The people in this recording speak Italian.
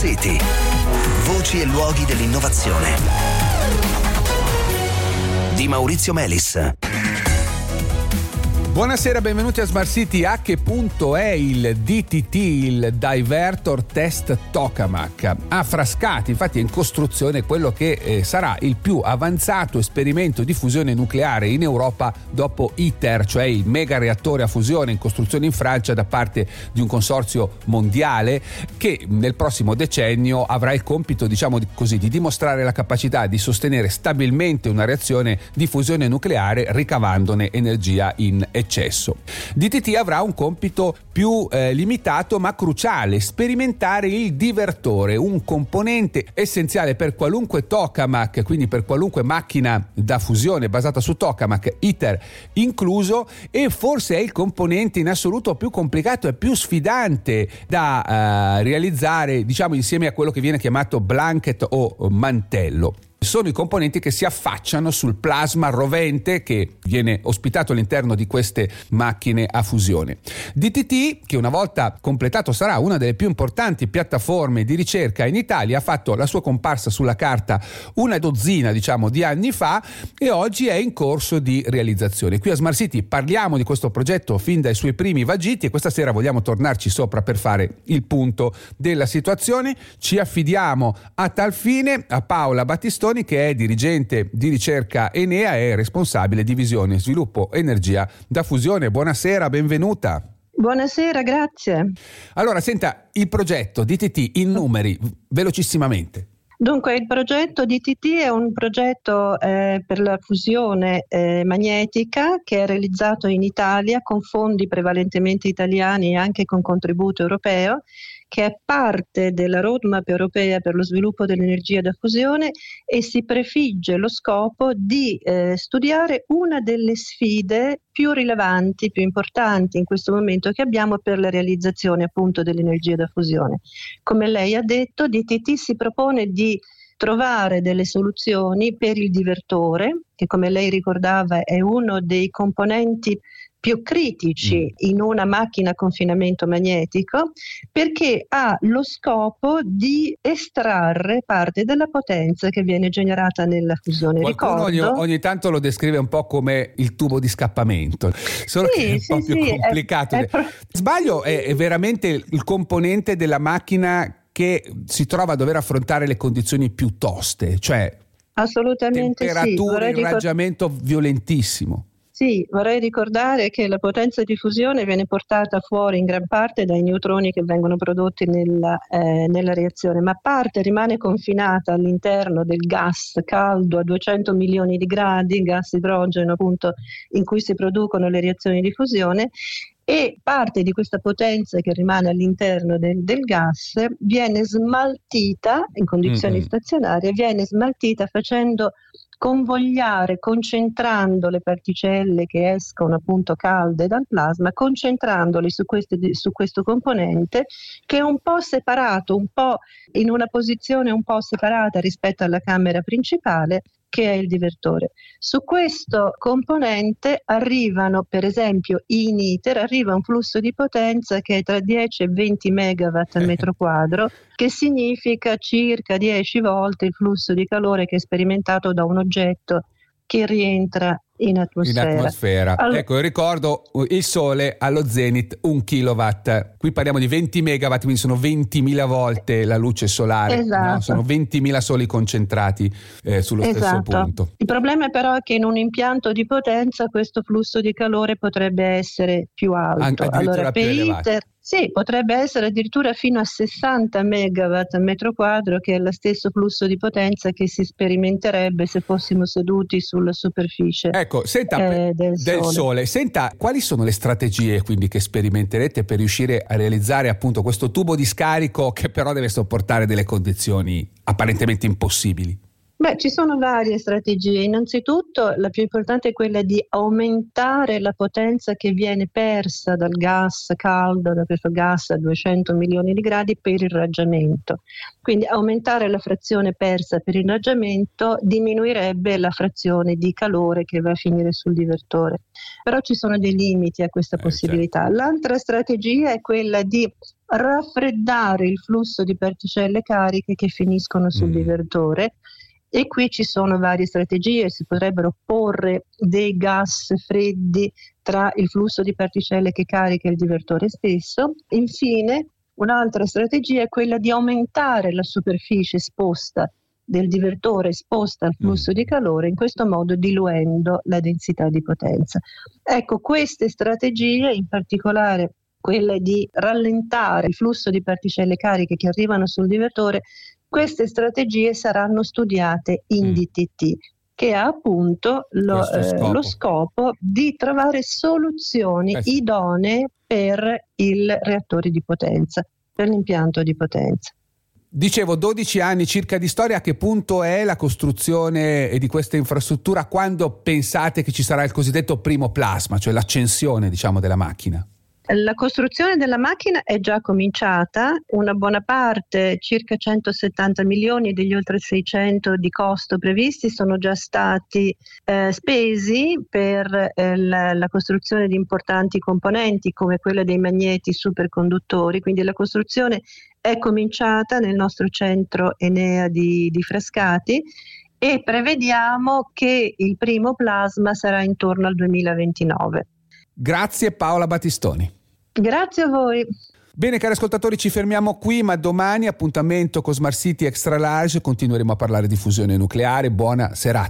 City. Voci e luoghi dell'innovazione. Di Maurizio Melis. Buonasera, benvenuti a Smart City. A che punto è il DTT, il Divertor Test Tokamak? A Frascati, infatti è in costruzione quello che sarà il più avanzato esperimento di fusione nucleare in Europa dopo ITER, cioè il mega reattore a fusione in costruzione in Francia da parte di un consorzio mondiale che nel prossimo decennio avrà il compito, diciamo così, di dimostrare la capacità di sostenere stabilmente una reazione di fusione nucleare ricavandone energia in eccesso. DTT avrà un compito più limitato ma cruciale: sperimentare il divertore, un componente essenziale per qualunque tokamak, quindi per qualunque macchina da fusione basata su tokamak, ITER incluso, e forse è il componente in assoluto più complicato e più sfidante da realizzare, diciamo, insieme a quello che viene chiamato blanket o mantello. Sono i componenti che si affacciano sul plasma rovente che viene ospitato all'interno di queste macchine a fusione. DTT, che una volta completato sarà una delle più importanti piattaforme di ricerca in Italia, ha fatto la sua comparsa sulla carta una dozzina, diciamo, di anni fa e oggi è in corso di realizzazione. Qui a Smart City parliamo di questo progetto fin dai suoi primi vagiti e questa sera vogliamo tornarci sopra per fare il punto della situazione. Ci affidiamo a tal fine a Paola Battistoni, che è dirigente di ricerca Enea e responsabile divisione sviluppo energia da fusione. Buonasera, benvenuta. Buonasera, grazie. Allora, senta, il progetto DTT in numeri, velocissimamente. Dunque, il progetto DTT è un progetto per la fusione magnetica che è realizzato in Italia con fondi prevalentemente italiani e anche con contributo europeo, che è parte della roadmap europea per lo sviluppo dell'energia da fusione e si prefigge lo scopo di studiare una delle sfide più rilevanti, più importanti in questo momento che abbiamo per la realizzazione appunto dell'energia da fusione. Come lei ha detto, DTT si propone di trovare delle soluzioni per il divertore, che come lei ricordava è uno dei componenti più critici in una macchina a confinamento magnetico, perché ha lo scopo di estrarre parte della potenza che viene generata nella fusione. Qualcuno ogni tanto lo descrive un po' come il tubo di scappamento, solo che è un po' più complicato. Sbaglio, è veramente il componente della macchina che si trova a dover affrontare le condizioni più toste, cioè assolutamente temperature, irraggiamento violentissimo. Sì, vorrei ricordare che la potenza di fusione viene portata fuori in gran parte dai neutroni che vengono prodotti nella reazione, ma parte rimane confinata all'interno del gas caldo a 200 milioni di gradi, gas idrogeno appunto, in cui si producono le reazioni di fusione, e parte di questa potenza che rimane all'interno del gas viene smaltita in condizioni stazionarie, viene smaltita facendo convogliare, concentrando le particelle che escono appunto calde dal plasma, concentrandole su questo componente che è un po' separato, un po' in una posizione un po' separata rispetto alla camera principale, che è il divertore. Su questo componente arrivano, per esempio in ITER, arriva un flusso di potenza che è tra 10 e 20 megawatt al metro quadro, che significa circa 10 volte il flusso di calore che è sperimentato da un oggetto che rientra in atmosfera. Ecco, ricordo il Sole allo zenit 1 kilowatt. Qui parliamo di 20 megawatt, quindi sono 20.000 volte la luce solare. Esatto. No? Sono 20.000 soli concentrati sullo stesso punto. Il problema però è che in un impianto di potenza questo flusso di calore potrebbe essere più alto. Allora, più elevato. Sì, potrebbe essere addirittura fino a 60 megawatt al metro quadro, che è lo stesso flusso di potenza che si sperimenterebbe se fossimo seduti sulla superficie del Sole. Senta, quali sono le strategie quindi che sperimenterete per riuscire a realizzare appunto questo tubo di scarico che però deve sopportare delle condizioni apparentemente impossibili? Beh, ci sono varie strategie. Innanzitutto la più importante è quella di aumentare la potenza che viene persa dal gas caldo, da questo gas a 200 milioni di gradi per irraggiamento. Quindi aumentare la frazione persa per irraggiamento diminuirebbe la frazione di calore che va a finire sul divertore. Però ci sono dei limiti a questa possibilità. Certo. L'altra strategia è quella di raffreddare il flusso di particelle cariche che finiscono sul divertore. E qui ci sono varie strategie, si potrebbero porre dei gas freddi tra il flusso di particelle che carica il divertore stesso. Infine, un'altra strategia è quella di aumentare la superficie esposta del divertore esposta al flusso di calore, in questo modo diluendo la densità di potenza. Ecco, queste strategie, in particolare quella di rallentare il flusso di particelle cariche che arrivano sul divertore, queste strategie saranno studiate in DTT, che ha appunto lo scopo di trovare soluzioni idonee per il reattore di potenza, per l'impianto di potenza. Dicevo, 12 anni circa di storia. A che punto è la costruzione di questa infrastruttura? Quando pensate che ci sarà il cosiddetto primo plasma, cioè l'accensione, diciamo, della macchina? La costruzione della macchina è già cominciata, una buona parte, circa 170 milioni degli oltre 600 di costo previsti sono già stati spesi per la costruzione di importanti componenti come quella dei magneti superconduttori, quindi la costruzione è cominciata nel nostro centro Enea di Frascati e prevediamo che il primo plasma sarà intorno al 2029. Grazie Paola Battistoni. Grazie a voi. Bene cari ascoltatori, ci fermiamo qui, ma domani appuntamento con Smart City Extra Large, continueremo a parlare di fusione nucleare. Buona serata.